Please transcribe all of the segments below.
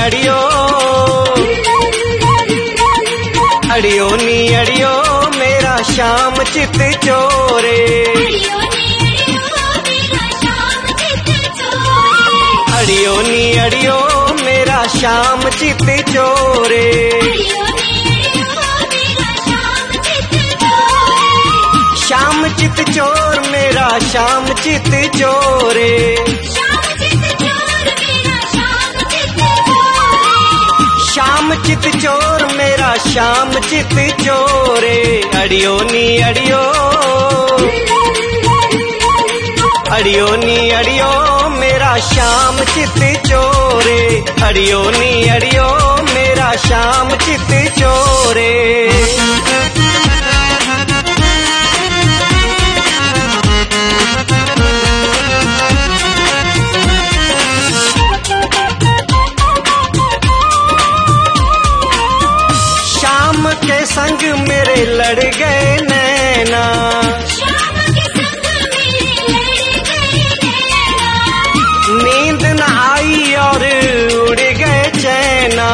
अड़ियो अड़ियो नी अड़ियो मेरा श्याम चित चोरे। अड़ियो नी अड़ियो मेरा श्याम चित चोरे। श्याम चित चोर मेरा श्याम चित चोरे। श्याम चित चोर मेरा श्याम चित चोरे। अड़ियो नी अड़ियो अड़ियो नी अड़ियो मेरा श्याम चित चोरे। अड़ियो नी अड़ियो मेरा श्याम चित चोरे। श्याम के संग मेरे लड़ गए नैना। नींद न आई और उड़ गए चैना।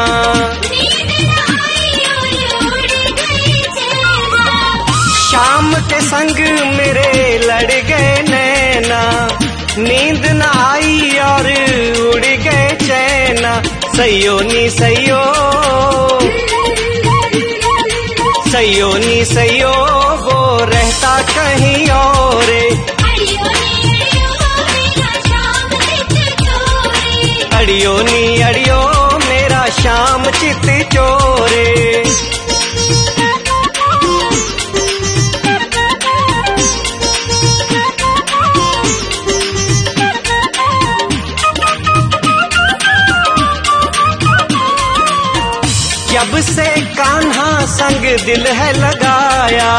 श्याम के संग मेरे लड़ गए नैना। नींद न आई और उड़ गए चैना। सैयो नी सैयो सैयो नी सैयो वो रहता कहीं और। अड़ियो नी अड़ियो मेरा श्याम चित चोरे। जब से कान्हा संग दिल है लगाया।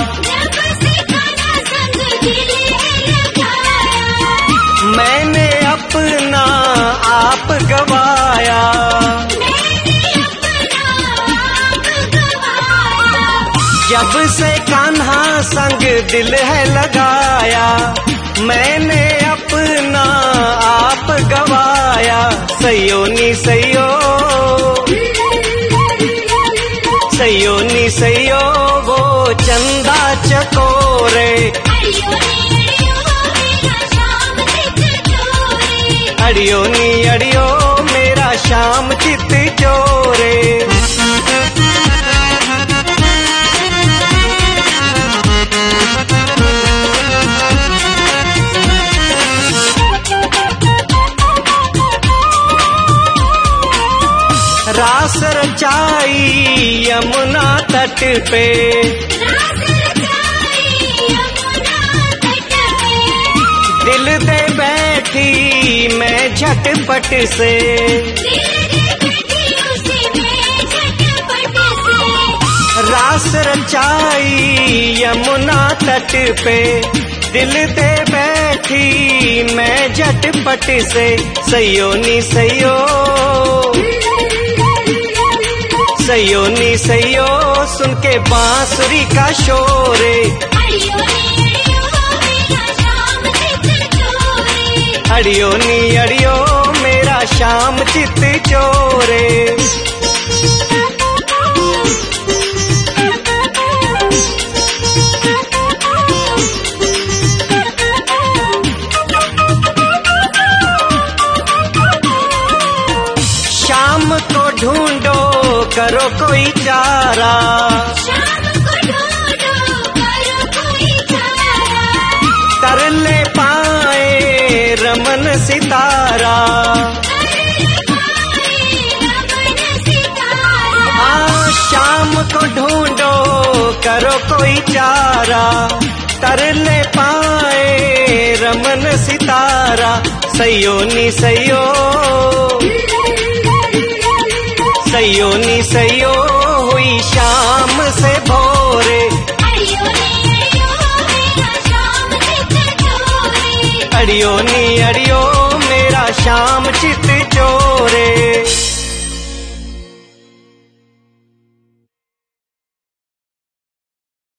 मैंने अपना आप गवाया। जब से कान्हा संग दिल है लगाया। मैंने अपना आप गवाया। सैयो नी सैयो सैयो नी सैयो वो चंदा चकोरे। अड़ियो नी अड़ियो मेरा श्याम चित चोरे। रास रचाई यमुना तट पे। दिल दे बैठी मैं झटपट से। रास रचाई यमुना तट पे। दिल दे बैठी मैं झटपट से। सैयो नी सैयो सैयो नी सैयो सुन के बांसुरी का शोरे। अड़ियो नी अड़ियो मेरा श्याम चित चोरे। श्याम को ढूंढो करो कोई चारा। कर ले पाए रमन सितारा। श्याम को ढूंढो करो कोई चारा। तर ले पाए रमन सितारा। सैयो नी सैयो सैयो नी सैयो हुई शाम से भोरे। अड़ियो नी अड़ियो